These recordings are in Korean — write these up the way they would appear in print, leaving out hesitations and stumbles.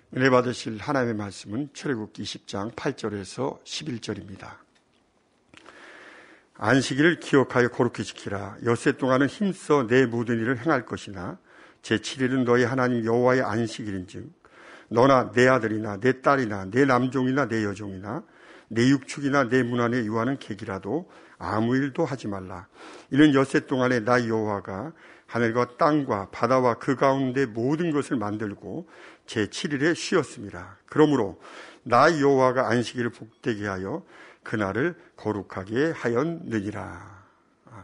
은혜 받으실 하나님의 말씀은 출애굽기 20장 8절에서 11절입니다. 안식일을 기억하여 거룩히 지키라. 엿새 동안은 힘써 내 모든 일을 행할 것이나 제7일은 너희 하나님 여호와의 안식일인즉 너나 내 아들이나 내 딸이나 내 남종이나 내 여종이나 내 육축이나 내 문 안에 유하는 객이라도 아무 일도 하지 말라. 이는 엿새 동안에 나 여호와가 하늘과 땅과 바다와 그 가운데 모든 것을 만들고 제7일에 쉬었습니다. 그러므로 나 여호와가 안식일을 복되게 하여 그날을 거룩하게 하였느니라. 아멘.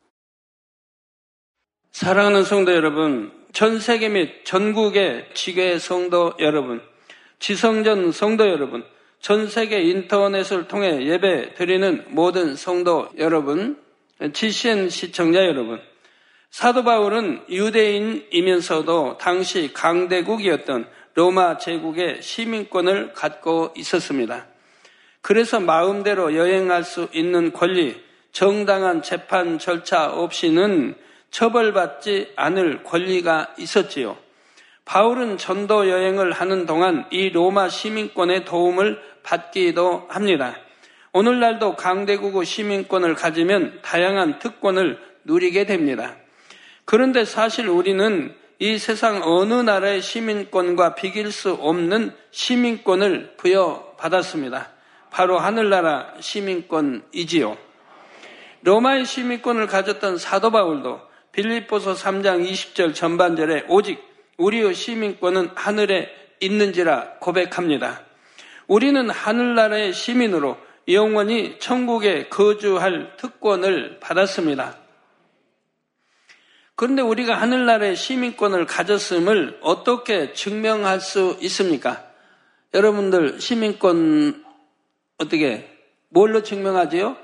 사랑하는 성도 여러분, 전 세계 및 전국의 지교회 성도 여러분, 지성전 성도 여러분, 전 세계 인터넷을 통해 예배 드리는 모든 성도 여러분, GCN 시청자 여러분, 사도 바울은 유대인이면서도 당시 강대국이었던 로마 제국의 시민권을 갖고 있었습니다. 그래서 마음대로 여행할 수 있는 권리, 정당한 재판 절차 없이는 처벌받지 않을 권리가 있었지요. 바울은 전도 여행을 하는 동안 이 로마 시민권의 도움을 받기도 합니다. 오늘날도 강대국의 시민권을 가지면 다양한 특권을 누리게 됩니다. 그런데 사실 우리는 이 세상 어느 나라의 시민권과 비길 수 없는 시민권을 부여받았습니다. 바로 하늘나라 시민권이지요. 로마의 시민권을 가졌던 사도 바울도 빌립보서 3장 20절 전반절에 오직 우리의 시민권은 하늘에 있는지라 고백합니다. 우리는 하늘나라의 시민으로 영원히 천국에 거주할 특권을 받았습니다. 그런데 우리가 하늘나라의 시민권을 가졌음을 어떻게 증명할 수 있습니까? 여러분들 시민권 어떻게 뭘로 증명하지요?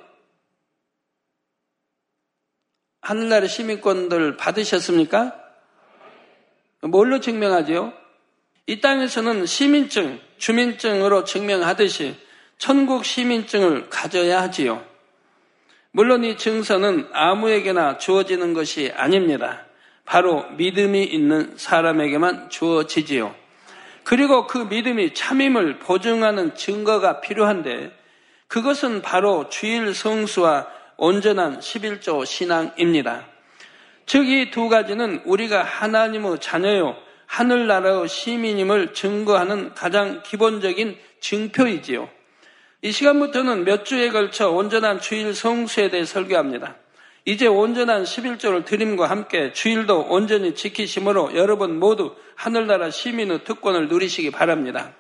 하늘나라의 시민권들 받으셨습니까? 뭘로 증명하지요? 이 땅에서는 시민증, 주민증으로 증명하듯이 천국 시민증을 가져야 하지요. 물론 이 증서는 아무에게나 주어지는 것이 아닙니다. 바로 믿음이 있는 사람에게만 주어지지요. 그리고 그 믿음이 참임을 보증하는 증거가 필요한데 그것은 바로 주일 성수와 온전한 11조 신앙입니다. 즉 이 두 가지는 우리가 하나님의 자녀요 하늘나라의 시민임을 증거하는 가장 기본적인 증표이지요. 이 시간부터는 몇 주에 걸쳐 온전한 주일 성수에 대해 설교합니다. 이제 온전한 11조를 드림과 함께 주일도 온전히 지키심으로 여러분 모두 하늘나라 시민의 특권을 누리시기 바랍니다.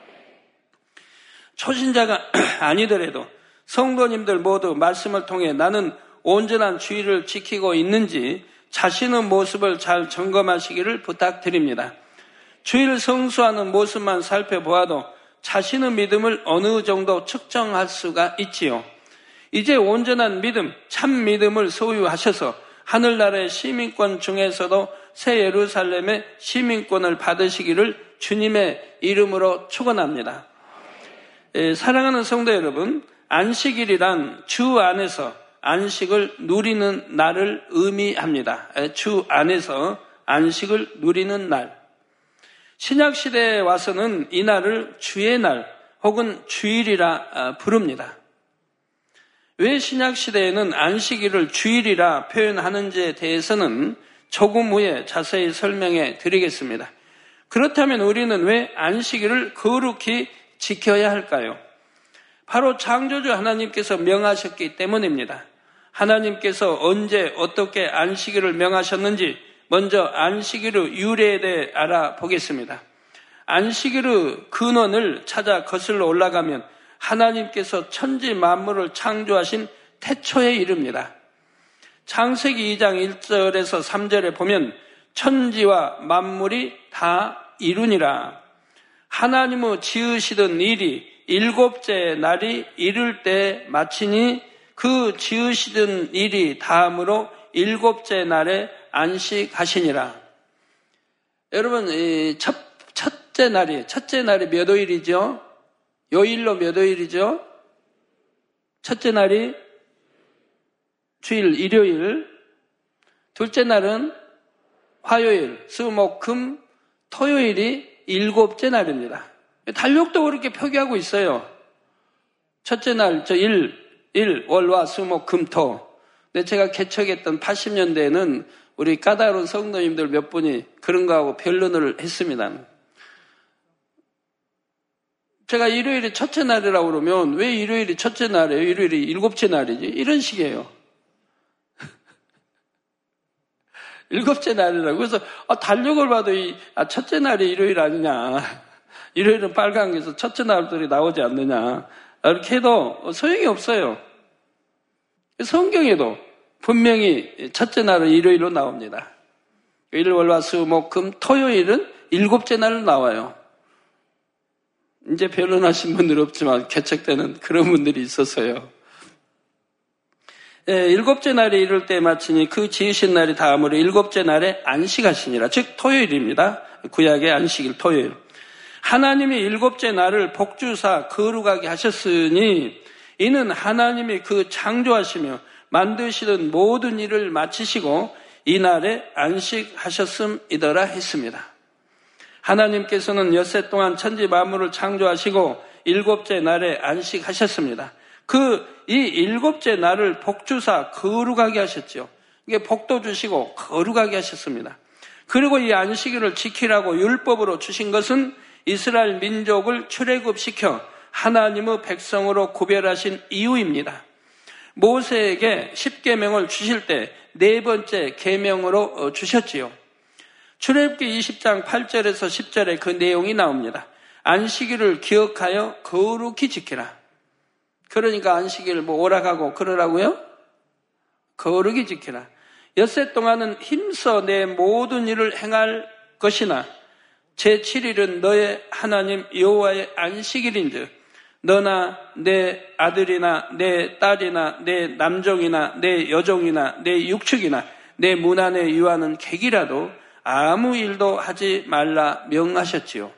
초신자가 아니더라도 성도님들 모두 말씀을 통해 나는 온전한 주일을 지키고 있는지 자신의 모습을 잘 점검하시기를 부탁드립니다. 주일 성수하는 모습만 살펴보아도 자신의 믿음을 어느 정도 측정할 수가 있지요. 이제 온전한 믿음, 참 믿음을 소유하셔서 하늘나라의 시민권 중에서도 새 예루살렘의 시민권을 받으시기를 주님의 이름으로 축원합니다. 사랑하는 성도 여러분, 안식일이란 주 안에서 안식을 누리는 날을 의미합니다. 주 안에서 안식을 누리는 날. 신약시대에 와서는 이 날을 주의 날 혹은 주일이라 부릅니다. 왜 신약시대에는 안식일을 주일이라 표현하는지에 대해서는 조금 후에 자세히 설명해 드리겠습니다. 그렇다면 우리는 왜 안식일을 거룩히 지켜야 할까요? 바로 창조주 하나님께서 명하셨기 때문입니다. 하나님께서 언제 어떻게 안식일을 명하셨는지 먼저 안식일의 유래에 대해 알아보겠습니다. 안식일의 근원을 찾아 거슬러 올라가면 하나님께서 천지 만물을 창조하신 태초에 이릅니다. 창세기 2장 1절에서 3절에 보면 천지와 만물이 다 이루니라. 하나님의 지으시던 일이 일곱째 날이 이를 때 마치니 그 지으시던 일이 다음으로 일곱째 날에 안식하시니라. 여러분, 첫째 날이 몇 호일이죠? 요일로 몇 호일이죠? 첫째 날이 주일, 일요일. 둘째 날은 화요일, 수, 목, 금, 토요일이 7째 날입니다. 달력도 그렇게 표기하고 있어요. 첫째 날, 월화, 수목, 금, 토. 근데 제가 개척했던 80년대에는 우리 까다로운 성도님들 몇 분이 그런 거하고 변론을 했습니다. 제가 일요일이 첫째 날이라고 그러면 왜 일요일이 첫째 날이에요? 일요일이 7째 날이지? 이런 식이에요. 7째 날이라고. 그래서 달력을 봐도 첫째 날이 일요일 아니냐. 일요일은 빨간 게서 첫째 날들이 나오지 않느냐. 이렇게 해도 소용이 없어요. 성경에도 분명히 첫째 날은 일요일로 나옵니다. 일, 월, 화, 수, 목, 금, 토요일은 7째 날로 나와요. 이제 변론하신 분들 없지만 개척 때는 그런 분들이 있었어요. 7째 날이 이를 때 마치니 그 지으신 날이 다음으로 7째 날에 안식하시니라. 즉 토요일입니다. 구약의 안식일 토요일. 하나님이 7째 날을 복주사 거룩하게 하셨으니 이는 하나님이 그 창조하시며 만드시던 모든 일을 마치시고 이 날에 안식하셨음이더라 했습니다. 하나님께서는 엿새 동안 천지 만물을 창조하시고 7째 날에 안식하셨습니다. 이 7째 날을 복주사 거룩하게 하셨죠. 이게 복도 주시고 거룩하게 하셨습니다. 그리고 이 안식일을 지키라고 율법으로 주신 것은 이스라엘 민족을 출애굽시켜 하나님의 백성으로 구별하신 이유입니다. 모세에게 10계명을 주실 때 4번째 계명으로 주셨지요. 출애굽기 20장 8절에서 10절에 그 내용이 나옵니다. 안식일을 기억하여 거룩히 지키라. 그러니까 안식일 오락하고 그러라고요? 거룩히 지키라. 엿새 동안은 힘써 내 모든 일을 행할 것이나 제7일은 너의 하나님 여호와의 안식일인즉 너나 내 아들이나 내 딸이나 내 남종이나 내 여종이나 내 육축이나 내 문 안에 유하는 객이라도 아무 일도 하지 말라 명하셨지요.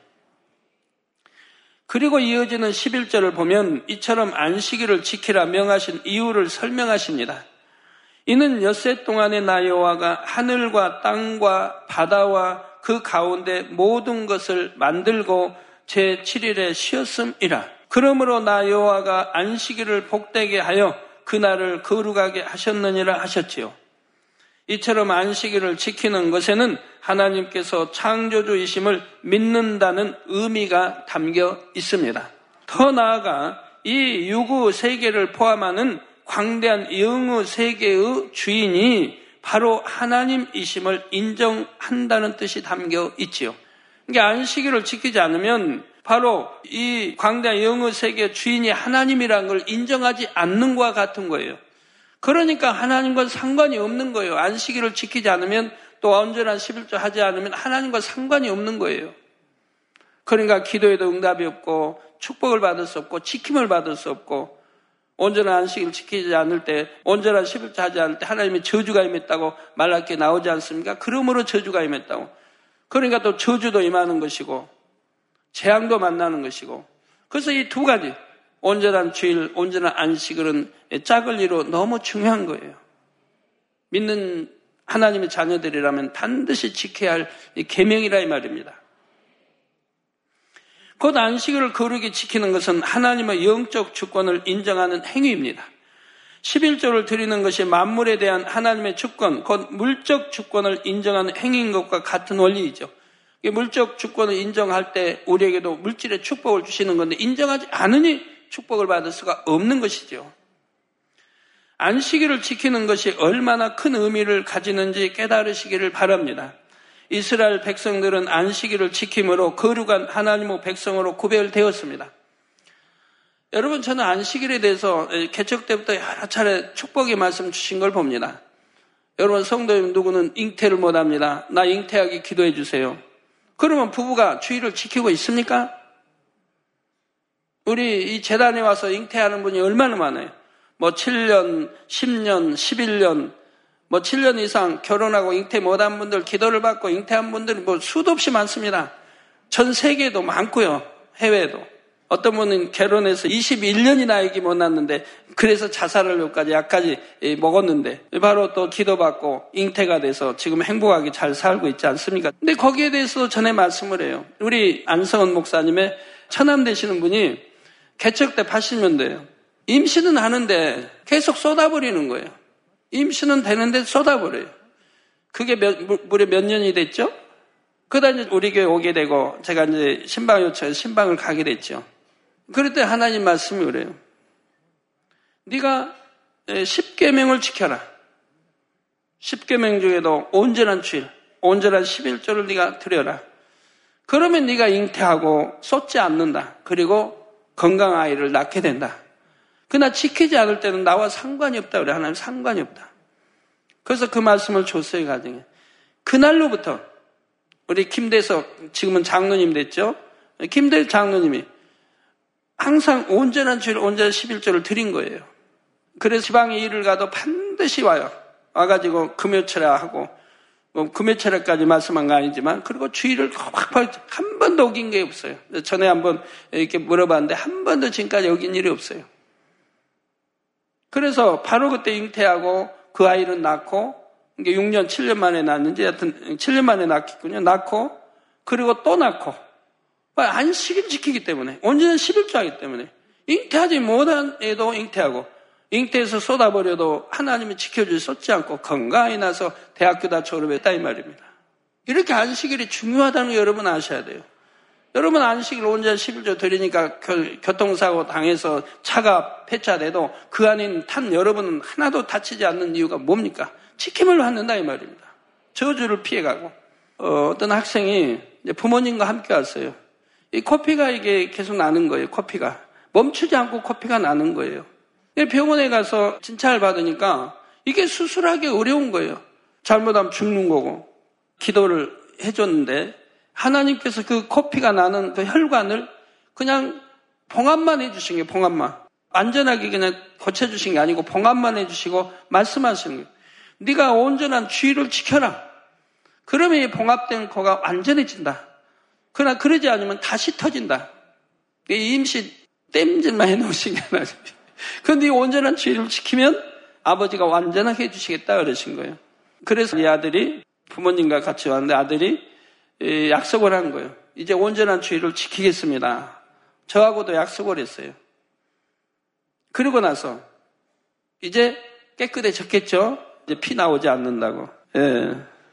그리고 이어지는 11절을 보면 이처럼 안식일을 지키라 명하신 이유를 설명하십니다. 이는 엿새 동안에 나 여호와가 하늘과 땅과 바다와 그 가운데 모든 것을 만들고 제7일에 쉬었음이라. 그러므로 나 여호와가 안식일을 복되게 하여 그날을 거룩하게 하셨느니라 하셨지요. 이처럼 안식일을 지키는 것에는 하나님께서 창조주이심을 믿는다는 의미가 담겨 있습니다. 더 나아가 이 유구 세계를 포함하는 광대한 영의 세계의 주인이 바로 하나님이심을 인정한다는 뜻이 담겨 있지요. 그러니까 안식일을 지키지 않으면 바로 이 광대한 영의 세계 주인이 하나님이라는 걸 인정하지 않는 것과 같은 거예요. 그러니까 하나님과 상관이 없는 거예요. 안식일을 지키지 않으면 또 온전한 11조 하지 않으면 하나님과 상관이 없는 거예요. 그러니까 기도에도 응답이 없고 축복을 받을 수 없고 지킴을 받을 수 없고 온전한 안식일을 지키지 않을 때 온전한 11조 하지 않을 때 하나님의 저주가 임했다고 말라기에 나오지 않습니까? 그러므로 저주가 임했다고. 그러니까 또 저주도 임하는 것이고 재앙도 만나는 것이고 그래서 이 두 가지 온전한 주일, 온전한 안식일은 짝을 이루 너무 중요한 거예요. 믿는 하나님의 자녀들이라면 반드시 지켜야 할 계명이라 이 말입니다. 곧 안식일을 거룩히 지키는 것은 하나님의 영적 주권을 인정하는 행위입니다. 11조를 드리는 것이 만물에 대한 하나님의 주권, 곧 물적 주권을 인정하는 행위인 것과 같은 원리이죠. 물적 주권을 인정할 때 우리에게도 물질의 축복을 주시는 건데 인정하지 않으니 축복을 받을 수가 없는 것이죠. 안식일을 지키는 것이 얼마나 큰 의미를 가지는지 깨달으시기를 바랍니다. 이스라엘 백성들은 안식일을 지킴으로 거룩한 하나님의 백성으로 구별되었습니다. 여러분, 저는 안식일에 대해서 개척 때부터 여러 차례 축복의 말씀 주신 걸 봅니다. 여러분, 성도님 누구는 잉태를 못합니다. 나 잉태하기 기도해 주세요. 그러면 부부가 주일을 지키고 있습니까? 우리 이 재단에 와서 잉태하는 분이 얼마나 많아요? 7년, 10년, 11년, 7년 이상 결혼하고 잉태 못한 분들, 기도를 받고 잉태한 분들이 수도 없이 많습니다. 전 세계에도 많고요. 해외에도. 어떤 분은 결혼해서 21년이나 아기 못 낳았는데 그래서 자살하려고까지 약까지 먹었는데 바로 또 기도받고 잉태가 돼서 지금 행복하게 잘 살고 있지 않습니까? 근데 거기에 대해서 전에 말씀을 해요. 우리 안성원 목사님의 처남 되시는 분이 개척 때 80년대예요. 임신은 하는데 계속 쏟아버리는 거예요. 임신은 되는데 쏟아버려요. 그게 무려 몇 년이 됐죠? 그러다 이제 우리 교회 오게 되고 제가 이제 신방 요청해서 신방을 가게 됐죠. 그럴 때 하나님 말씀이 그래요. 네가 10계명을 지켜라. 10계명 중에도 온전한 주일, 온전한 11조를 네가 드려라. 그러면 네가 잉태하고 쏟지 않는다. 그리고 건강한 아이를 낳게 된다. 그러나 지키지 않을 때는 나와 상관이 없다. 그래. 하나님 상관이 없다. 그래서 그 말씀을 줬어요, 가정에. 그날로부터 우리 김대석, 지금은 장로님 됐죠? 김대석 장로님이 항상 온전한 주일, 온전한 11조를 드린 거예요. 그래서 지방에 일을 가도 반드시 와요. 와가지고 금요철에 하고, 금요철에까지 말씀한 거 아니지만, 그리고 주일을 한 번도 어긴 게 없어요. 전에 한번 이렇게 물어봤는데, 한 번도 지금까지 어긴 일이 없어요. 그래서 바로 그때 잉태하고 그 아이는 낳고, 이게 6년, 7년 만에 낳았는지, 하여튼 7년 만에 낳겠군요. 낳고, 그리고 또 낳고, 안식일 지키기 때문에, 온전한 11조 하기 때문에, 잉태하지 못한 애도 잉태하고, 잉태해서 쏟아버려도 하나님이 지켜줄 수 없지 않고 건강히 나서 대학교 다 졸업했다 이 말입니다. 이렇게 안식일이 중요하다는 거 여러분 아셔야 돼요. 여러분 안식일 온전한 11조 드리니까 교통사고 당해서 차가 폐차돼도 그 안에 탄 여러분은 하나도 다치지 않는 이유가 뭡니까? 지킴을 받는다 이 말입니다. 저주를 피해가고 어떤 학생이 이제 부모님과 함께 왔어요. 이 코피가 이게 계속 나는 거예요. 코피가 멈추지 않고 코피가 나는 거예요. 병원에 가서 진찰을 받으니까 이게 수술하기 어려운 거예요. 잘못하면 죽는 거고 기도를 해줬는데 하나님께서 그 코피가 나는 그 혈관을 그냥 봉합만 해주신 게 봉합만 안전하게 그냥 고쳐주신 게 아니고 봉합만 해주시고 말씀하시는 거예요. 네가 온전한 주의를 지켜라. 그러면 이 봉합된 코가 완전해진다. 그러나 그러지 않으면 다시 터진다. 임시 땜질만 해놓으신 게 아니라 그런데 이 온전한 주의를 지키면 아버지가 완전하게 해주시겠다 그러신 거예요. 그래서 이 아들이 부모님과 같이 왔는데 아들이 약속을 한 거예요. 이제 온전한 주의를 지키겠습니다. 저하고도 약속을 했어요. 그러고 나서 이제 깨끗해졌겠죠? 이제 피 나오지 않는다고. 예.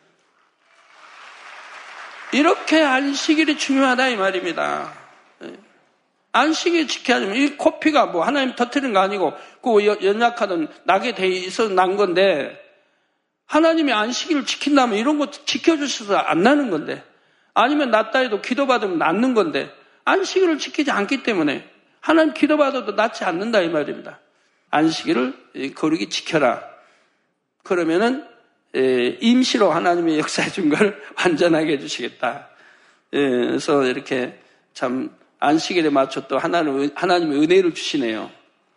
이렇게 안식일이 중요하다 이 말입니다. 안식일 지켜야 되면 이 코피가 뭐 하나님 터뜨린 거 아니고 그 연약하던 나게 돼 있어서 난 건데 하나님이 안식일을 지킨다면 이런 거 지켜주셔서 안 나는 건데 아니면 낫다 해도 기도받으면 낫는 건데 안식일을 지키지 않기 때문에 하나님 기도받아도 낫지 않는다 이 말입니다. 안식일을 거룩히 지켜라. 그러면은 임시로 하나님이 역사해 준 걸 완전하게 해주시겠다. 그래서 이렇게 참 안식일에 맞춰 또 하나님의 은혜를 주시네요.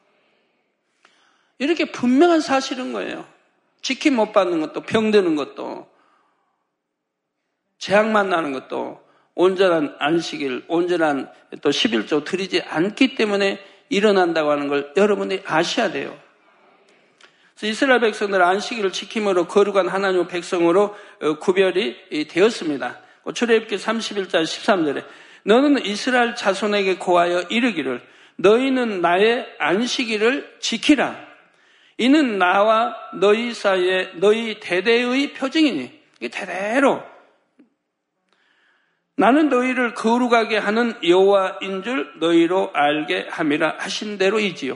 이렇게 분명한 사실인 거예요. 지킴 못 받는 것도 병드는 것도 재앙만 나는 것도 온전한 안식일, 온전한 또 11조 드리지 않기 때문에 일어난다고 하는 걸 여러분이 아셔야 돼요. 그래서 이스라엘 백성들 안식일을 지킴으로 거룩한 하나님의 백성으로 구별이 되었습니다. 출애굽기 31장 13절에 너는 이스라엘 자손에게 고하여 이르기를 너희는 나의 안식일을 지키라. 이는 나와 너희 사이에 너희 대대의 표징이니 이게 대대로 나는 너희를 거룩하게 하는 여호와인 줄 너희로 알게 함이라 하신 대로이지요.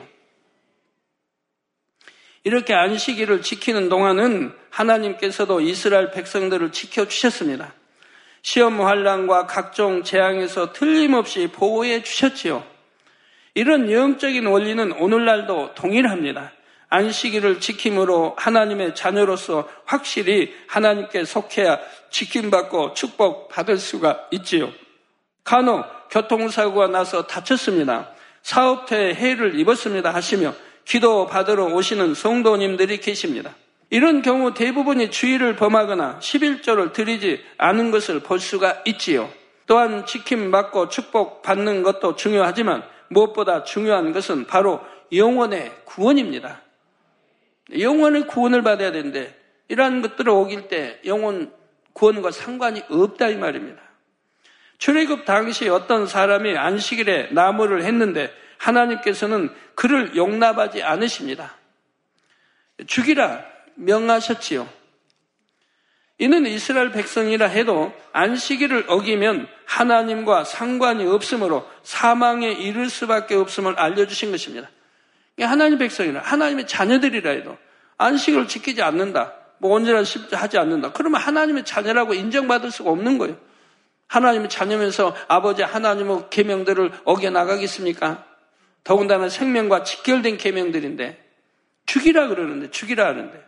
이렇게 안식일을 지키는 동안은 하나님께서도 이스라엘 백성들을 지켜주셨습니다. 시험 환난과 각종 재앙에서 틀림없이 보호해 주셨지요. 이런 영적인 원리는 오늘날도 동일합니다. 안식일을 지킴으로 하나님의 자녀로서 확실히 하나님께 속해야 지킴받고 축복받을 수가 있지요. 간혹 교통사고가 나서 다쳤습니다. 사업터에 해를 입었습니다 하시며 기도받으러 오시는 성도님들이 계십니다. 이런 경우 대부분이 주의를 범하거나 11조를 드리지 않은 것을 볼 수가 있지요. 또한 지킴받고 축복받는 것도 중요하지만 무엇보다 중요한 것은 바로 영혼의 구원입니다. 영혼의 구원을 받아야 되는데 이러한 것들을 어길 때 영혼 구원과 상관이 없다 이 말입니다. 출애굽 당시 어떤 사람이 안식일에 나무를 했는데 하나님께서는 그를 용납하지 않으십니다. 죽이라 명하셨지요. 이는 이스라엘 백성이라 해도 안식일을 어기면 하나님과 상관이 없으므로 사망에 이를 수밖에 없음을 알려주신 것입니다. 하나님 백성이라 하나님의 자녀들이라 해도 안식을 지키지 않는다. 뭐 언제나 하지 않는다. 그러면 하나님의 자녀라고 인정받을 수가 없는 거예요. 하나님의 자녀면서 아버지 하나님의 계명들을 어겨나가겠습니까? 더군다나 생명과 직결된 계명들인데 죽이라 그러는데 죽이라 하는데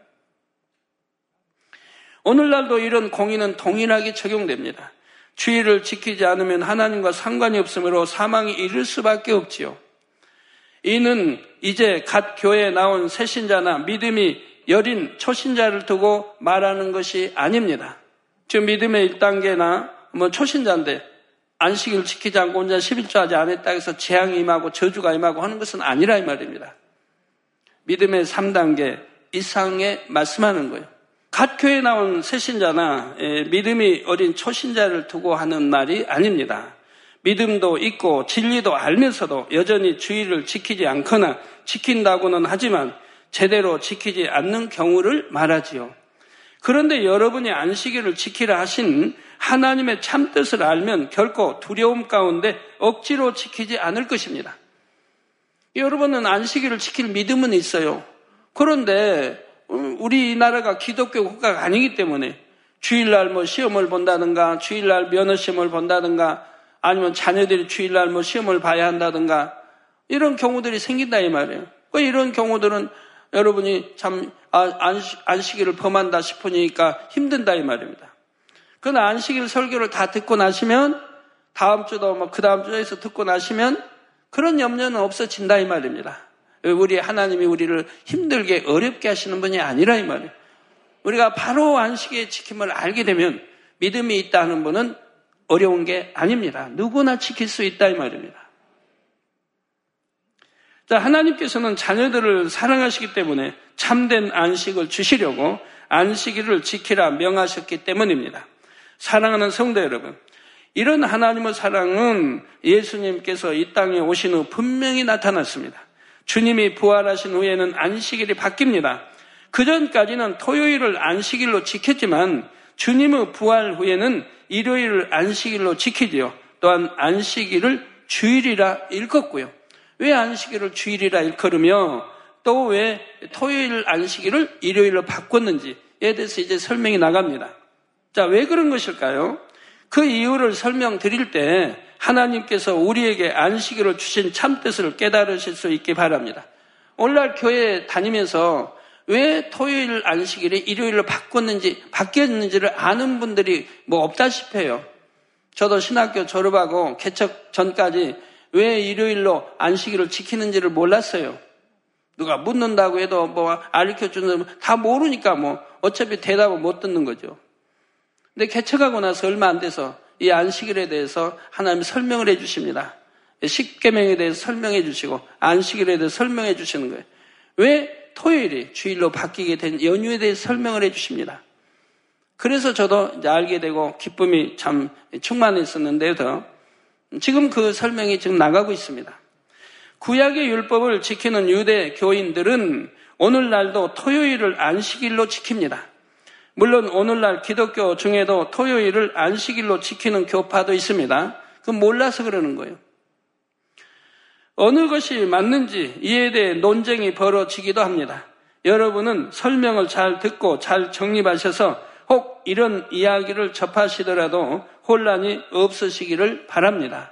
오늘날도 이런 공의는 동일하게 적용됩니다. 주의를 지키지 않으면 하나님과 상관이 없으므로 사망에 이를 수밖에 없지요. 이는 이제 갓 교회에 나온 새신자나 믿음이 여린 초신자를 두고 말하는 것이 아닙니다. 지금 믿음의 1단계나 초신자인데 안식일 지키지 않고 혼자 11조 하지 않았다 해서 재앙이 임하고 저주가 임하고 하는 것은 아니라 이 말입니다. 믿음의 3단계 이상에 말씀하는 거예요. 갓 교회에 나온 새신자나 믿음이 어린 초신자를 두고 하는 말이 아닙니다. 믿음도 있고 진리도 알면서도 여전히 주의를 지키지 않거나 지킨다고는 하지만 제대로 지키지 않는 경우를 말하지요. 그런데 여러분이 안식일을 지키라 하신 하나님의 참뜻을 알면 결코 두려움 가운데 억지로 지키지 않을 것입니다. 여러분은 안식일을 지킬 믿음은 있어요. 그런데 우리나라가 기독교 국가가 아니기 때문에 주일날 시험을 본다든가 주일날 면허시험을 본다든가 아니면 자녀들이 주일날 시험을 봐야 한다든가 이런 경우들이 생긴다 이 말이에요. 이런 경우들은 여러분이 참 안식일을 범한다 싶으니까 힘든다 이 말입니다. 그러나 안식일 설교를 다 듣고 나시면 다음 주도 그 다음 주에서 듣고 나시면 그런 염려는 없어진다 이 말입니다. 우리 하나님이 우리를 힘들게 어렵게 하시는 분이 아니라 이 말이에요. 우리가 바로 안식의 지킴을 알게 되면 믿음이 있다는 분은 어려운 게 아닙니다. 누구나 지킬 수 있다 이 말입니다. 자, 하나님께서는 자녀들을 사랑하시기 때문에 참된 안식을 주시려고 안식일을 지키라 명하셨기 때문입니다. 사랑하는 성도 여러분, 이런 하나님의 사랑은 예수님께서 이 땅에 오신 후 분명히 나타났습니다. 주님이 부활하신 후에는 안식일이 바뀝니다. 그전까지는 토요일을 안식일로 지켰지만 주님의 부활 후에는 일요일을 안식일로 지키지요. 또한 안식일을 주일이라 일컫고요. 왜 안식일을 주일이라 일컬으며 또 왜 토요일 안식일을 일요일로 바꿨는지에 대해서 이제 설명이 나갑니다. 자, 왜 그런 것일까요? 그 이유를 설명드릴 때 하나님께서 우리에게 안식일을 주신 참뜻을 깨달으실 수 있기 바랍니다. 오늘날 교회 다니면서 왜 토요일 안식일이 일요일로 바뀌었는지를 아는 분들이 없다시피 해요. 저도 신학교 졸업하고 개척 전까지 왜 일요일로 안식일을 지키는지를 몰랐어요. 누가 묻는다고 해도 알려주는 다 모르니까 어차피 대답을 못 듣는 거죠. 근데 개척하고 나서 얼마 안 돼서 이 안식일에 대해서 하나님이 설명을 해 주십니다. 십계명에 대해서 설명해 주시고 안식일에 대해서 설명해 주시는 거예요. 왜 토요일이 주일로 바뀌게 된 연유에 대해서 설명을 해 주십니다. 그래서 저도 이제 알게 되고 기쁨이 참 충만했었는데요. 지금 그 설명이 지금 나가고 있습니다. 구약의 율법을 지키는 유대 교인들은 오늘날도 토요일을 안식일로 지킵니다. 물론 오늘날 기독교 중에도 토요일을 안식일로 지키는 교파도 있습니다. 그건 몰라서 그러는 거예요. 어느 것이 맞는지 이에 대해 논쟁이 벌어지기도 합니다. 여러분은 설명을 잘 듣고 잘 정립하셔서 혹 이런 이야기를 접하시더라도 혼란이 없으시기를 바랍니다.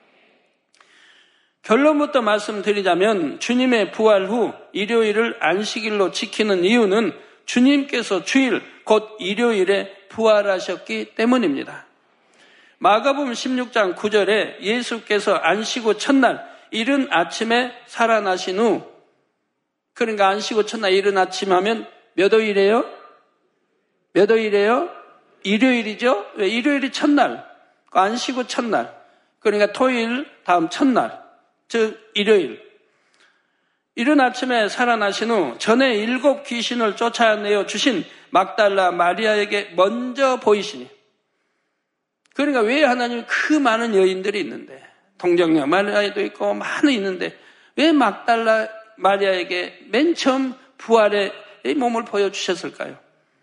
결론부터 말씀드리자면 주님의 부활 후 일요일을 안식일로 지키는 이유는 주님께서 주일 곧 일요일에 부활하셨기 때문입니다. 마가복음 16장 9절에 예수께서 안식 후 첫날 이른 아침에 살아나신 후, 그러니까 안식 후 첫날 이른 아침 하면 몇 월이래요? 몇 월이래요? 일요일이죠? 왜 일요일이 첫날, 안식 후 첫날, 그러니까 토요일 다음 첫날, 즉 일요일. 이른 아침에 살아나신 후 전에 7 귀신을 쫓아내어 주신 막달라 마리아에게 먼저 보이시니. 그러니까 왜 하나님이 그 많은 여인들이 있는데, 동정녀 마리아에도 있고 많이 있는데 왜 막달라 마리아에게 맨 처음 부활의 몸을 보여주셨을까요?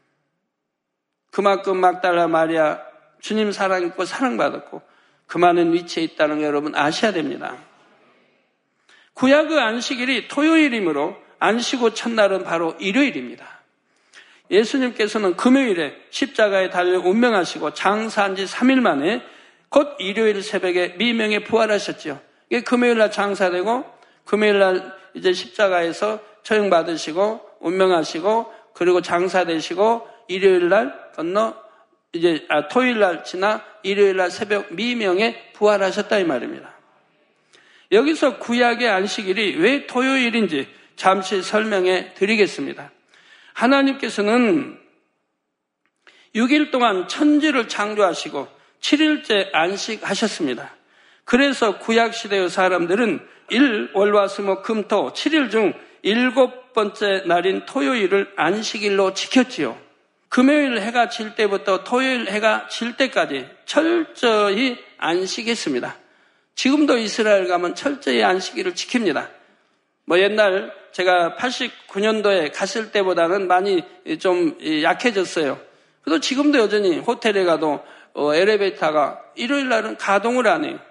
그만큼 막달라 마리아 주님 사랑했고 사랑받았고 그 많은 위치에 있다는 거 여러분 아셔야 됩니다. 구약의 안식일이 토요일이므로 안식 후 첫날은 바로 일요일입니다. 예수님께서는 금요일에 십자가에 달려 운명하시고 장사한 지 3일 만에 곧 일요일 새벽에 미명에 부활하셨죠. 이게 금요일날 장사되고 금요일날 이제 십자가에서 처형받으시고 운명하시고 그리고 장사되시고 일요일날 건너 이제 토요일날 지나 일요일날 새벽 미명에 부활하셨다 이 말입니다. 여기서 구약의 안식일이 왜 토요일인지 잠시 설명해 드리겠습니다. 하나님께서는 6일 동안 천지를 창조하시고 7일째 안식하셨습니다. 그래서 구약시대의 사람들은 일, 월, 화, 수, 목, 금, 토 7일 중 7번째 날인 토요일을 안식일로 지켰지요. 금요일 해가 질 때부터 토요일 해가 질 때까지 철저히 안식했습니다. 지금도 이스라엘 가면 철저히 안식일을 지킵니다. 옛날 제가 89년도에 갔을 때보다는 많이 좀 약해졌어요. 그래도 지금도 여전히 호텔에 가도 엘리베이터가 일요일 날은 가동을 안 해요.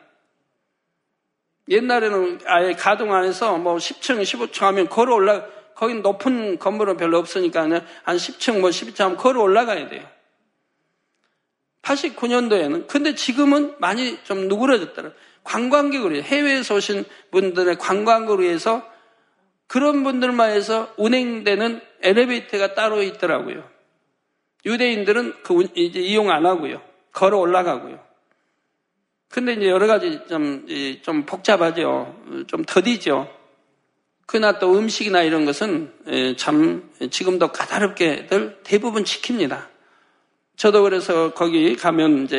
옛날에는 아예 가동 안 해서 10층, 15층 하면 걸어 거기 높은 건물은 별로 없으니까 그냥 한 10층, 12층 하면 걸어 올라가야 돼요. 89년도에는. 근데 지금은 많이 좀 누그러졌더라고요. 관광객으로, 해외에서 오신 분들의 관광으로 해서 그런 분들만 해서 운행되는 엘리베이터가 따로 있더라고요. 유대인들은 이제 이용 안 하고요. 걸어 올라가고요. 근데 이제 여러 가지 좀 복잡하죠. 좀 더디죠. 그러나 또 음식이나 이런 것은 참 지금도 까다롭게들 대부분 지킵니다. 저도 그래서 거기 가면 이제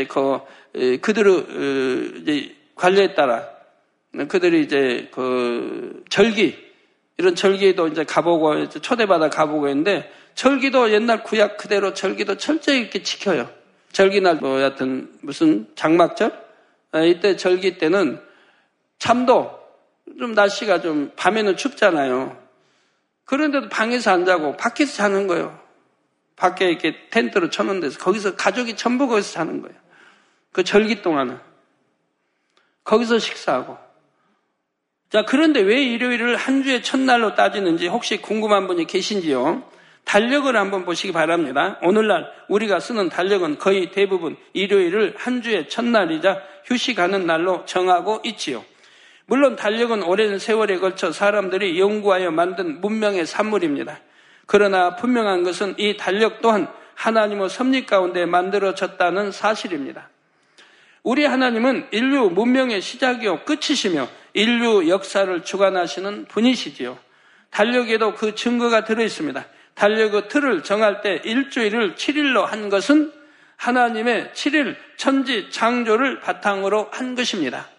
그들의 이제 관례에 따라 그들이 이제 절기 이런 절기도 이제 가보고 초대받아 가보고 했는데 절기도 옛날 구약 그대로 절기도 철저히 이렇게 지켜요. 절기날 여하튼 무슨 장막절 이때 절기 때는 잠도 좀 날씨가 좀 밤에는 춥잖아요. 그런데도 방에서 안 자고 밖에서 자는 거예요. 밖에 이렇게 텐트로 쳐놓은 데서 거기서 가족이 전부 거기서 자는 거예요. 그 절기 동안은 거기서 식사하고. 자, 그런데 왜 일요일을 한 주의 첫날로 따지는지 혹시 궁금한 분이 계신지요? 달력을 한번 보시기 바랍니다. 오늘날 우리가 쓰는 달력은 거의 대부분 일요일을 한 주의 첫날이자 휴식하는 날로 정하고 있지요. 물론 달력은 오랜 세월에 걸쳐 사람들이 연구하여 만든 문명의 산물입니다. 그러나 분명한 것은 이 달력 또한 하나님의 섭리 가운데 만들어졌다는 사실입니다. 우리 하나님은 인류 문명의 시작이요 끝이시며 인류 역사를 주관하시는 분이시지요. 달력에도 그 증거가 들어있습니다. 달력의 틀을 정할 때 일주일을 7일로 한 것은 하나님의 7일 천지 창조를 바탕으로 한 것입니다.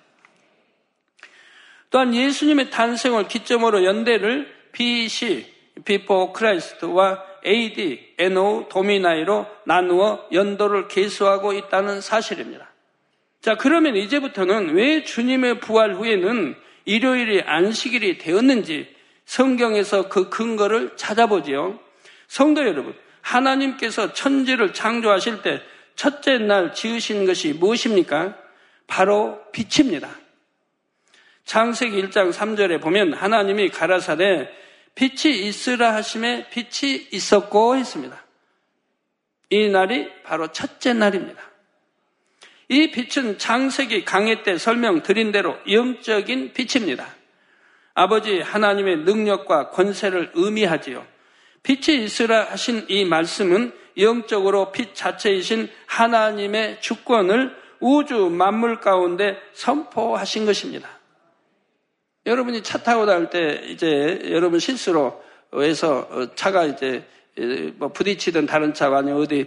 또한 예수님의 탄생을 기점으로 연대를 BC, Before Christ와 AD, NO, 도미나이로 나누어 연도를 계수하고 있다는 사실입니다. 자, 그러면 이제부터는 왜 주님의 부활 후에는 일요일이 안식일이 되었는지 성경에서 그 근거를 찾아보지요. 성도 여러분, 하나님께서 천지를 창조하실 때 첫째 날 지으신 것이 무엇입니까? 바로 빛입니다. 창세기 1장 3절에 보면 하나님이 가라사대 빛이 있으라 하심에 빛이 있었고 했습니다. 이 날이 바로 첫째 날입니다. 이 빛은 창세기 강해 때 설명드린 대로 영적인 빛입니다. 아버지 하나님의 능력과 권세를 의미하지요. 빛이 있으라 하신 이 말씀은 영적으로 빛 자체이신 하나님의 주권을 우주 만물 가운데 선포하신 것입니다. 여러분이 차 타고 다닐 때 이제 여러분 실수로 해서 차가 이제 부딪히든 다른 차가 아니면 어디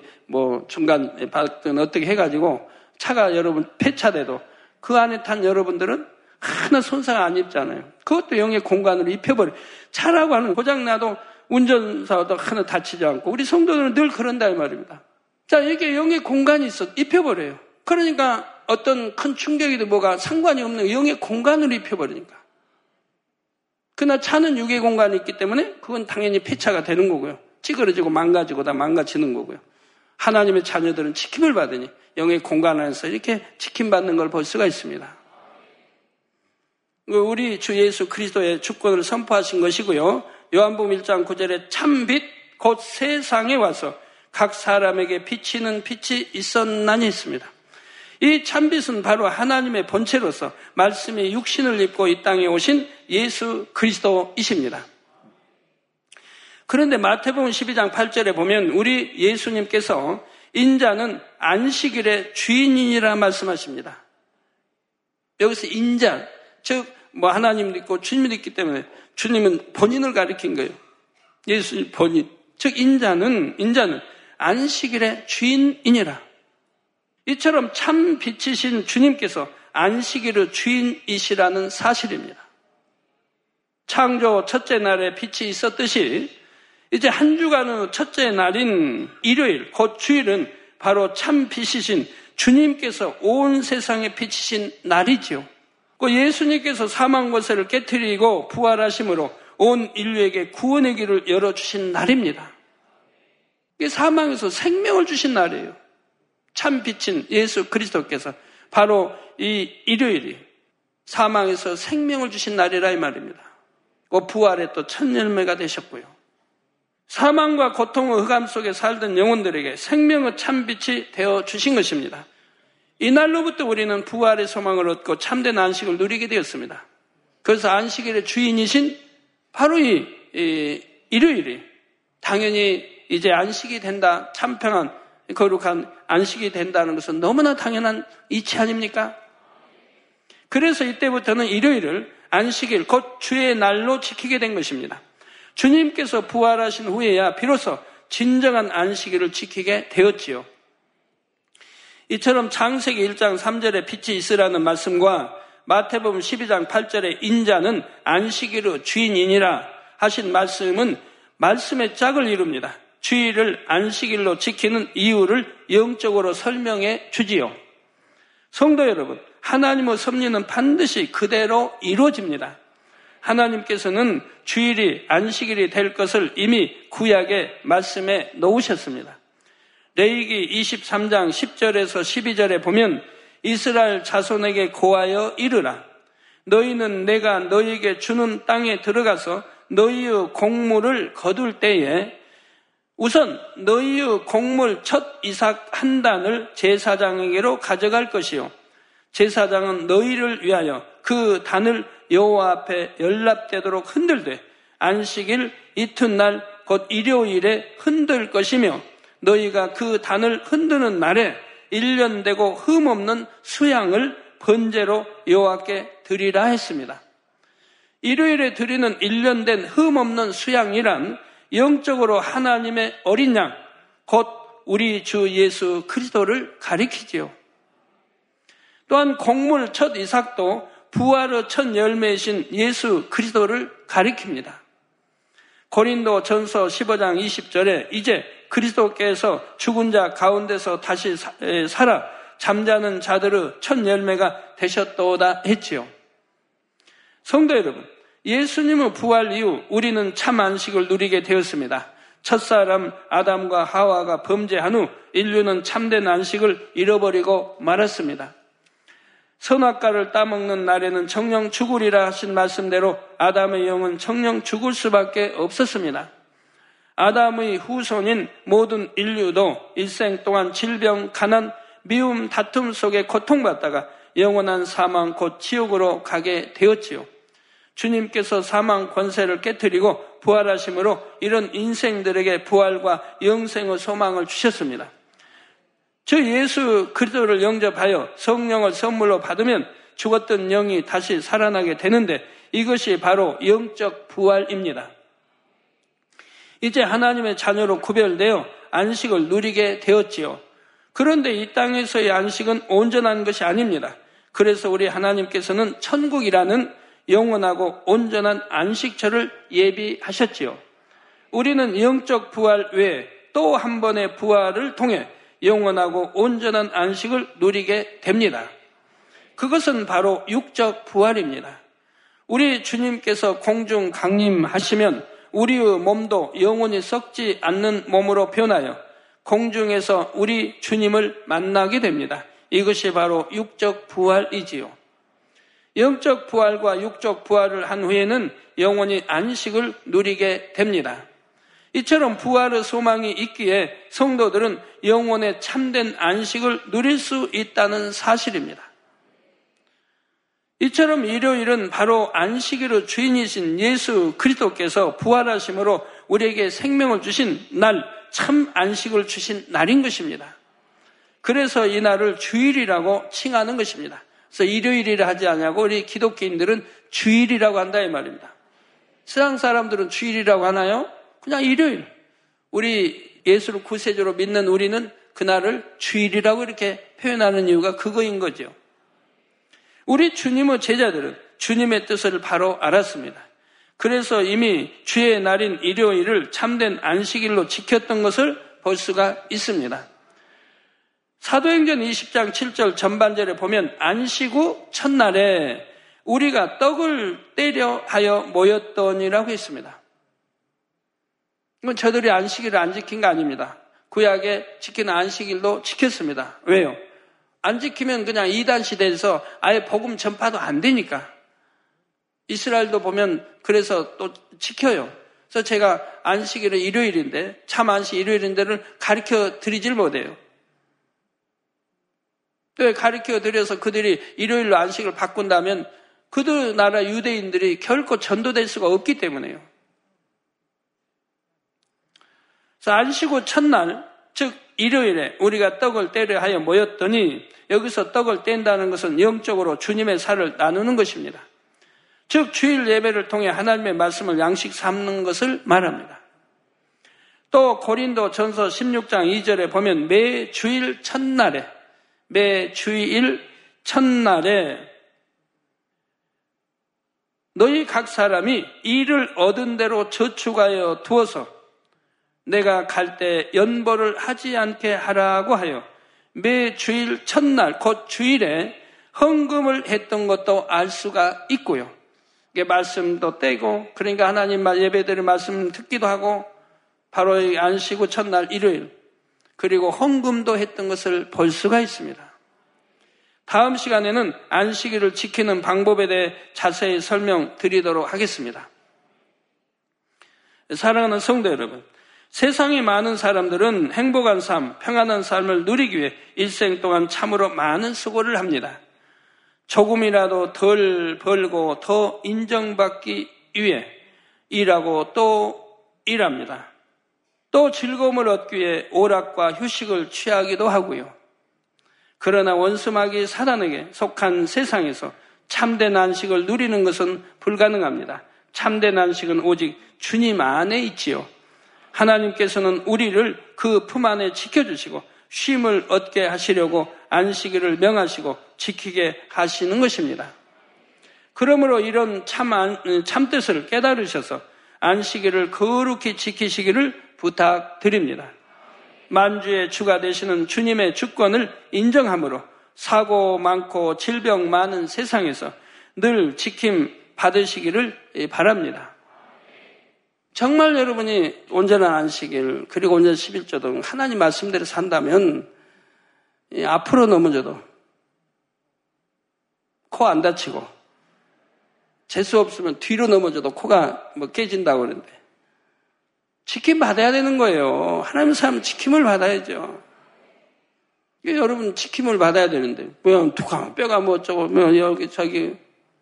중간 받든 어떻게 해가지고 차가 여러분 폐차돼도 그 안에 탄 여러분들은 하나 손상 안 입잖아요. 그것도 영의 공간으로 입혀버려요. 차라고 하는 고장나도 운전사도 하나 다치지 않고 우리 성도들은 늘 그런다 이 말입니다. 자, 이게 영의 공간이 있어 입혀버려요. 그러니까 어떤 큰 충격이든 뭐가 상관이 없는 영의 공간으로 입혀버리니까. 그러나 차는 육의 공간이 있기 때문에 그건 당연히 폐차가 되는 거고요. 찌그러지고 망가지고 다 망가지는 거고요. 하나님의 자녀들은 지킴을 받으니 영의 공간 안에서 이렇게 지킴받는 걸 볼 수가 있습니다. 우리 주 예수 그리스도의 주권을 선포하신 것이고요. 요한복음 1장 9절에 참빛 곧 세상에 와서 각 사람에게 비치는 빛이 있었나니 했습니다. 이 참빛은 바로 하나님의 본체로서 말씀이 육신을 입고 이 땅에 오신 예수 그리스도이십니다. 그런데 마태복음 12장 8절에 보면 우리 예수님께서 인자는 안식일의 주인이라 말씀하십니다. 여기서 인자, 즉 하나님 믿고 주님 믿기 때문에 주님은 본인을 가리킨 거예요. 예수님 본인, 즉 인자는 안식일의 주인이니라. 이처럼 참 빛이신 주님께서 안식일의 주인이시라는 사실입니다. 창조 첫째 날에 빛이 있었듯이 이제 한 주간의 첫째 날인 일요일, 곧 주일은 바로 참 빛이신 주님께서 온 세상에 빛이신 날이지요. 예수님께서 사망 권세를 깨트리고 부활하심으로 온 인류에게 구원의 길을 열어주신 날입니다. 이게 사망에서 생명을 주신 날이에요. 참 빛인 예수 그리스도께서 바로 이 일요일이 사망에서 생명을 주신 날이라 이 말입니다. 부활의 또 첫 열매가 되셨고요. 사망과 고통의 흑암 속에 살던 영혼들에게 생명의 참빛이 되어주신 것입니다. 이날로부터 우리는 부활의 소망을 얻고 참된 안식을 누리게 되었습니다. 그래서 안식일의 주인이신 바로 이 일요일이 당연히 이제 안식이 된다, 참평한 거룩한 안식이 된다는 것은 너무나 당연한 이치 아닙니까? 그래서 이때부터는 일요일을 안식일, 곧 주의 날로 지키게 된 것입니다. 주님께서 부활하신 후에야 비로소 진정한 안식일을 지키게 되었지요. 이처럼 창세기 1장 3절에 빛이 있으라는 말씀과 마태복음 12장 8절에 인자는 안식일의 주인이니라 하신 말씀은 말씀의 짝을 이룹니다. 주일을 안식일로 지키는 이유를 영적으로 설명해 주지요. 성도 여러분, 하나님의 섭리는 반드시 그대로 이루어집니다. 하나님께서는 주일이 안식일이 될 것을 이미 구약의 말씀에 놓으셨습니다. 레위기 23장 10절에서 12절에 보면 이스라엘 자손에게 고하여 이르라. 너희는 내가 너희에게 주는 땅에 들어가서 너희의 곡물을 거둘 때에 우선 너희의 곡물 첫 이삭 한 단을 제사장에게로 가져갈 것이요. 제사장은 너희를 위하여 그 단을 여호와 앞에 연납되도록 흔들되 안식일 이튿날 곧 일요일에 흔들 것이며 너희가 그 단을 흔드는 날에 1년 되고 흠없는 수양을 번제로 여호와께 드리라 했습니다. 일요일에 드리는 1년 된 흠없는 수양이란 영적으로 하나님의 어린 양, 곧 우리 주 예수 그리스도를 가리키지요. 또한 곡물 첫 이삭도 부활의 첫 열매이신 예수 그리스도를 가리킵니다. 고린도 전서 15장 20절에 이제 그리스도께서 죽은 자 가운데서 다시 살아 잠자는 자들의 첫 열매가 되셨도다 했지요. 성도 여러분, 예수님의 부활 이후 우리는 참 안식을 누리게 되었습니다. 첫사람 아담과 하와가 범죄한 후 인류는 참된 안식을 잃어버리고 말았습니다. 선악과를 따먹는 날에는 정령 죽으리라 하신 말씀대로 아담의 영은 정령 죽을 수밖에 없었습니다. 아담의 후손인 모든 인류도 일생 동안 질병, 가난, 미움, 다툼 속에 고통받다가 영원한 사망 곧 지옥으로 가게 되었지요. 주님께서 사망 권세를 깨뜨리고 부활하심으로 이런 인생들에게 부활과 영생의 소망을 주셨습니다. 저 예수 그리스도를 영접하여 성령을 선물로 받으면 죽었던 영이 다시 살아나게 되는데 이것이 바로 영적 부활입니다. 이제 하나님의 자녀로 구별되어 안식을 누리게 되었지요. 그런데 이 땅에서의 안식은 온전한 것이 아닙니다. 그래서 우리 하나님께서는 천국이라는 영원하고 온전한 안식처를 예비하셨지요. 우리는 영적 부활 외에 또 한 번의 부활을 통해 영원하고 온전한 안식을 누리게 됩니다. 그것은 바로 육적 부활입니다. 우리 주님께서 공중 강림하시면 우리의 몸도 영원히 썩지 않는 몸으로 변하여 공중에서 우리 주님을 만나게 됩니다. 이것이 바로 육적 부활이지요. 영적 부활과 육적 부활을 한 후에는 영원히 안식을 누리게 됩니다. 이처럼 부활의 소망이 있기에 성도들은 영원의 참된 안식을 누릴 수 있다는 사실입니다. 이처럼 일요일은 바로 안식일의 주인이신 예수 그리스도께서 부활하심으로 우리에게 생명을 주신 날, 참 안식을 주신 날인 것입니다. 그래서 이 날을 주일이라고 칭하는 것입니다. 그래서 일요일이라 하지 않냐고 우리 기독교인들은 주일이라고 한다 이 말입니다. 세상 사람들은 주일이라고 하나요? 그냥 일요일. 우리 예수를 구세주로 믿는 우리는 그날을 주일이라고 이렇게 표현하는 이유가 그거인 거죠. 우리 주님의 제자들은 주님의 뜻을 바로 알았습니다. 그래서 이미 주의 날인 일요일을 참된 안식일로 지켰던 것을 볼 수가 있습니다. 사도행전 20장 7절 전반절에 보면 안식 후 첫날에 우리가 떡을 떼려 하여 모였더니라고 했습니다. 이건 저들이 안식일을 안 지킨 거 아닙니다. 구약에 지키는 안식일도 지켰습니다. 왜요? 안 지키면 그냥 이단 시대에서 아예 복음 전파도 안 되니까. 이스라엘도 보면 그래서 또 지켜요. 그래서 제가 안식일은 일요일인데 참 안식 일요일인데를 가르쳐 드리질 못해요. 또 가르쳐 드려서 그들이 일요일로 안식을 바꾼다면 그들 나라 유대인들이 결코 전도될 수가 없기 때문에요. 그래서 안식 후 첫날, 즉 일요일에 우리가 떡을 떼려 하여 모였더니 여기서 떡을 뗀다는 것은 영적으로 주님의 살을 나누는 것입니다. 즉 주일 예배를 통해 하나님의 말씀을 양식 삼는 것을 말합니다. 또 고린도 전서 16장 2절에 보면 매 주일 첫날에 너희 각 사람이 일을 얻은 대로 저축하여 두어서 내가 갈 때 연보를 하지 않게 하라고 하여 매 주일 첫날 곧 주일에 헌금을 했던 것도 알 수가 있고요. 이게 말씀도 떼고 그러니까 하나님 예배드릴 말씀 듣기도 하고 바로 이 안식 후 첫날 일요일 그리고 헌금도 했던 것을 볼 수가 있습니다. 다음 시간에는 안식일을 지키는 방법에 대해 자세히 설명드리도록 하겠습니다. 사랑하는 성도 여러분, 세상의 많은 사람들은 행복한 삶, 평안한 삶을 누리기 위해 일생 동안 참으로 많은 수고를 합니다. 조금이라도 덜 벌고 더 인정받기 위해 일하고 또 일합니다. 또 즐거움을 얻기 위해 오락과 휴식을 취하기도 하고요. 그러나 원수마귀 사단에게 속한 세상에서 참된 안식을 누리는 것은 불가능합니다. 참된 안식은 오직 주님 안에 있지요. 하나님께서는 우리를 그 품 안에 지켜주시고 쉼을 얻게 하시려고 안식일을 명하시고 지키게 하시는 것입니다. 그러므로 이런 참뜻을 깨달으셔서 안식일을 거룩히 지키시기를 부탁드립니다. 만주의 주가 되시는 주님의 주권을 인정함으로 사고 많고 질병 많은 세상에서 늘 지킴 받으시기를 바랍니다. 정말 여러분이 온전한 안식일 그리고 온전한 11조 등 하나님 말씀대로 산다면 앞으로 넘어져도 코 안 다치고 재수 없으면 뒤로 넘어져도 코가 깨진다고 그러는데 지킴 받아야 되는 거예요. 하나님 사람 지킴을 받아야죠. 여러분 지킴을 받아야 되는데 뭐 툭하면 뼈가 뭐 어쩌고 뭐 여기 저기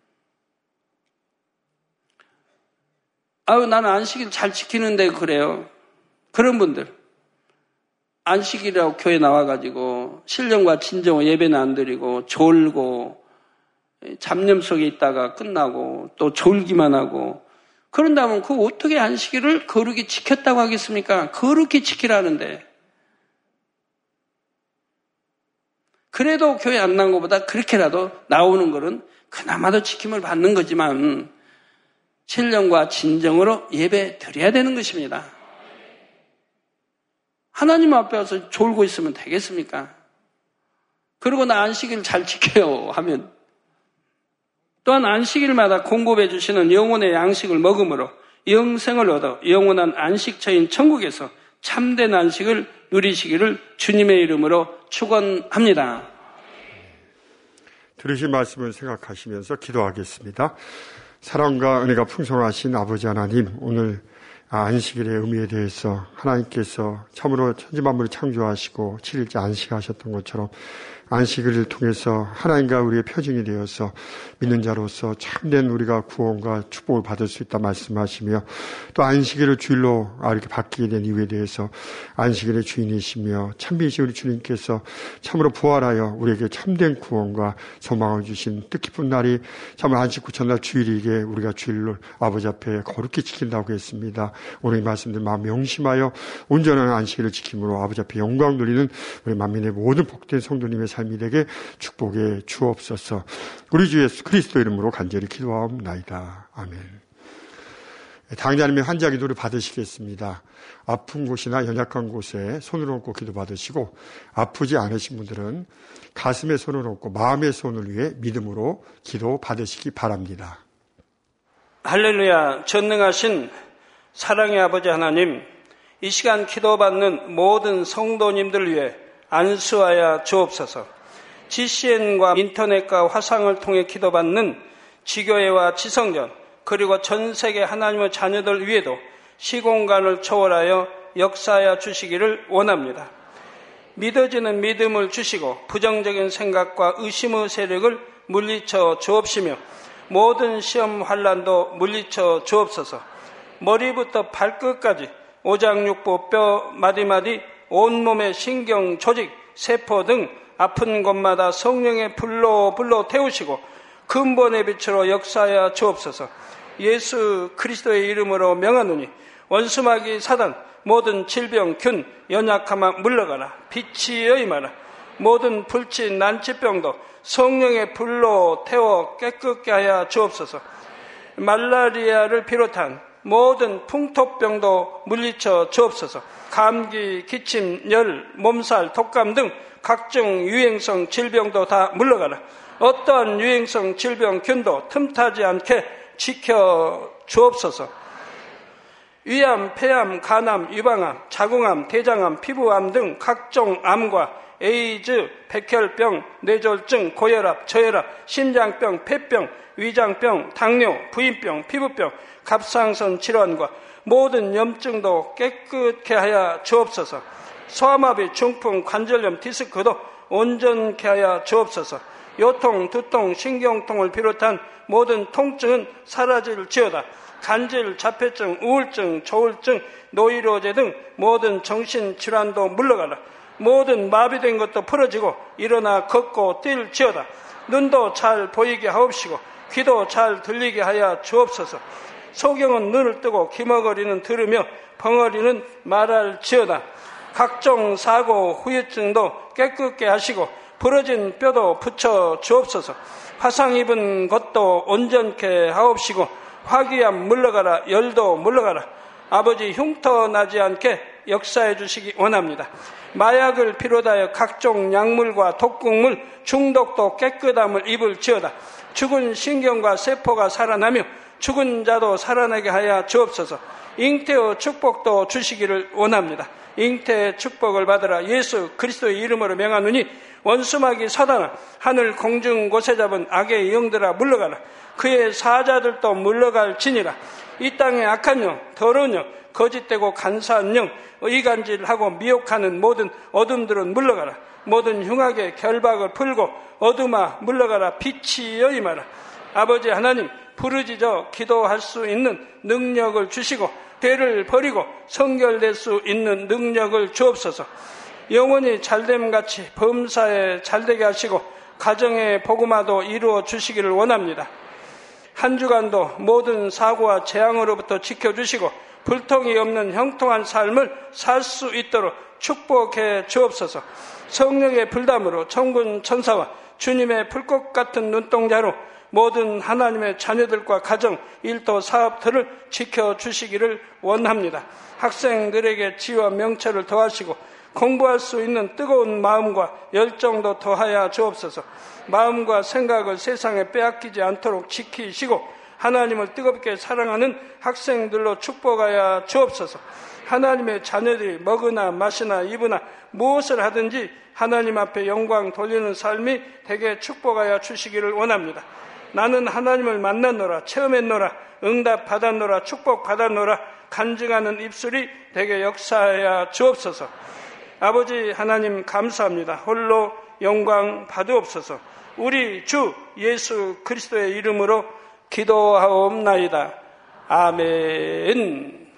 나는 안식일 잘 지키는데 그래요. 그런 분들 안식일이라고 교회 나와가지고 신령과 진정으로 예배는 안 드리고 졸고 잡념 속에 있다가 끝나고 또 졸기만 하고 그런다면 그 어떻게 안식일을 거룩히 지켰다고 하겠습니까? 거룩히 지키라는데 그래도 교회 안 나온 것보다 그렇게라도 나오는 것은 그나마도 지킴을 받는 거지만 신령과 진정으로 예배 드려야 되는 것입니다. 하나님 앞에 와서 졸고 있으면 되겠습니까? 그리고 나 안식일 잘 지켜요 하면, 또한 안식일마다 공급해 주시는 영혼의 양식을 먹음으로 영생을 얻어 영원한 안식처인 천국에서 참된 안식을 누리시기를 주님의 이름으로 축원합니다. 들으신 말씀을 생각하시면서 기도하겠습니다. 사랑과 은혜가 풍성하신 아버지 하나님, 오늘 안식일의 의미에 대해서 하나님께서 참으로 천지만물을 창조하시고 7일째 안식하셨던 것처럼 안식일을 통해서 하나님과 우리의 표징이 되어서 믿는 자로서 참된 우리가 구원과 축복을 받을 수 있다 말씀하시며, 또 안식일을 주일로 이렇게 바뀌게 된 이유에 대해서 안식일의 주인이시며 참비이신 우리 주님께서 참으로 부활하여 우리에게 참된 구원과 소망을 주신 뜻깊은 날이 참으로 안식 첫날 주일이기에 우리가 주일을 아버지 앞에 거룩히 지킨다고 했습니다. 오늘 이 말씀들 마음 명심하여 온전한 안식일을 지킴으로 아버지 앞에 영광 누리는 우리 만민의 모든 복된 성도님의 삶이 되게 축복해 주옵소서. 우리 주 예수 그리스도 이름으로 간절히 기도하옵나이다. 아멘. 당자님의 환자 기도를 받으시겠습니다. 아픈 곳이나 연약한 곳에 손을 얹고 기도 받으시고, 아프지 않으신 분들은 가슴에 손을 얹고 마음의 손을 위해 믿음으로 기도 받으시기 바랍니다. 할렐루야. 전능하신 사랑의 아버지 하나님, 이 시간 기도받는 모든 성도님들 위해 안수하여 주옵소서. GCN과 인터넷과 화상을 통해 기도받는 지교회와 지성전, 그리고 전 세계 하나님의 자녀들 위에도 시공간을 초월하여 역사하여 주시기를 원합니다. 믿어지는 믿음을 주시고 부정적인 생각과 의심의 세력을 물리쳐 주옵시며 모든 시험 환난도 물리쳐 주옵소서. 머리부터 발끝까지 오장육부 뼈 마디마디 온몸의 신경 조직 세포 등 아픈 곳마다 성령의 불로 태우시고 근본의 빛으로 역사하여 주옵소서. 예수 그리스도의 이름으로 명하노니 원수마귀 사단 모든 질병 균 연약함아 물러가라. 빛이 여임하라. 모든 불치 난치병도 성령의 불로 태워 깨끗게 하여 주옵소서. 말라리아를 비롯한 모든 풍토병도 물리쳐 주옵소서. 감기, 기침, 열, 몸살, 독감 등 각종 유행성 질병도 다 물러가라. 어떠한 유행성 질병 균도 틈타지 않게 지켜 주옵소서. 위암, 폐암, 간암, 유방암, 자궁암, 대장암, 피부암 등 각종 암과 에이즈, 백혈병, 뇌졸중, 고혈압, 저혈압, 심장병, 폐병, 위장병, 당뇨, 부인병, 피부병, 갑상선 질환과 모든 염증도 깨끗게 하여 주옵소서. 소아마비, 중풍, 관절염, 디스크도 온전케 하여 주옵소서. 요통, 두통, 신경통을 비롯한 모든 통증은 사라질지어다. 간질, 자폐증, 우울증, 조울증, 노이로제 등 모든 정신질환도 물러가라. 모든 마비된 것도 풀어지고 일어나 걷고 뛸지어다. 눈도 잘 보이게 하옵시고 귀도 잘 들리게 하여 주옵소서. 소경은 눈을 뜨고 기머거리는 들으며 벙어리는 말할지어다. 각종 사고, 후유증도 깨끗게 하시고 부러진 뼈도 붙여 주옵소서. 화상 입은 것도 온전케 하옵시고 화기암 물러가라. 열도 물러가라. 아버지 흉터 나지 않게 역사해 주시기 원합니다. 마약을 비롯하여 각종 약물과 독극물 중독도 깨끗함을 입을지어다. 죽은 신경과 세포가 살아나며 죽은 자도 살아나게 하여 주옵소서. 잉태의 축복도 주시기를 원합니다. 잉태의 축복을 받으라. 예수 그리스도의 이름으로 명하노니 원수마귀 사단아, 하늘 공중 곳에 잡은 악의 영들아 물러가라. 그의 사자들도 물러갈지니라. 이 땅의 악한 영, 더러운 영, 거짓되고 간사한 영, 이간질하고 미혹하는 모든 어둠들은 물러가라. 모든 흉악의 결박을 풀고 어둠아 물러가라. 빛이 여임하라. 아버지 하나님, 부르짖어 기도할 수 있는 능력을 주시고 죄를 버리고 성결될 수 있는 능력을 주옵소서. 영원히 잘됨같이 범사에 잘되게 하시고 가정의 복음화도 이루어 주시기를 원합니다. 한 주간도 모든 사고와 재앙으로부터 지켜주시고 불통이 없는 형통한 삶을 살 수 있도록 축복해 주옵소서. 성령의 불담으로 천군 천사와 주님의 불꽃 같은 눈동자로 모든 하나님의 자녀들과 가정, 일도, 사업들을 지켜주시기를 원합니다. 학생들에게 지혜와 명철을 더하시고 공부할 수 있는 뜨거운 마음과 열정도 더하여 주옵소서. 마음과 생각을 세상에 빼앗기지 않도록 지키시고 하나님을 뜨겁게 사랑하는 학생들로 축복하여 주옵소서. 하나님의 자녀들이 먹으나 마시나 입으나 무엇을 하든지 하나님 앞에 영광 돌리는 삶이 되게 축복하여 주시기를 원합니다. 나는 하나님을 만났노라, 체험했노라, 응답 받았노라, 축복 받았노라 간증하는 입술이 되게 역사하여 주옵소서. 아버지 하나님 감사합니다. 홀로 영광 받으옵소서. 우리 주 예수 그리스도의 이름으로 기도하옵나이다. 아멘.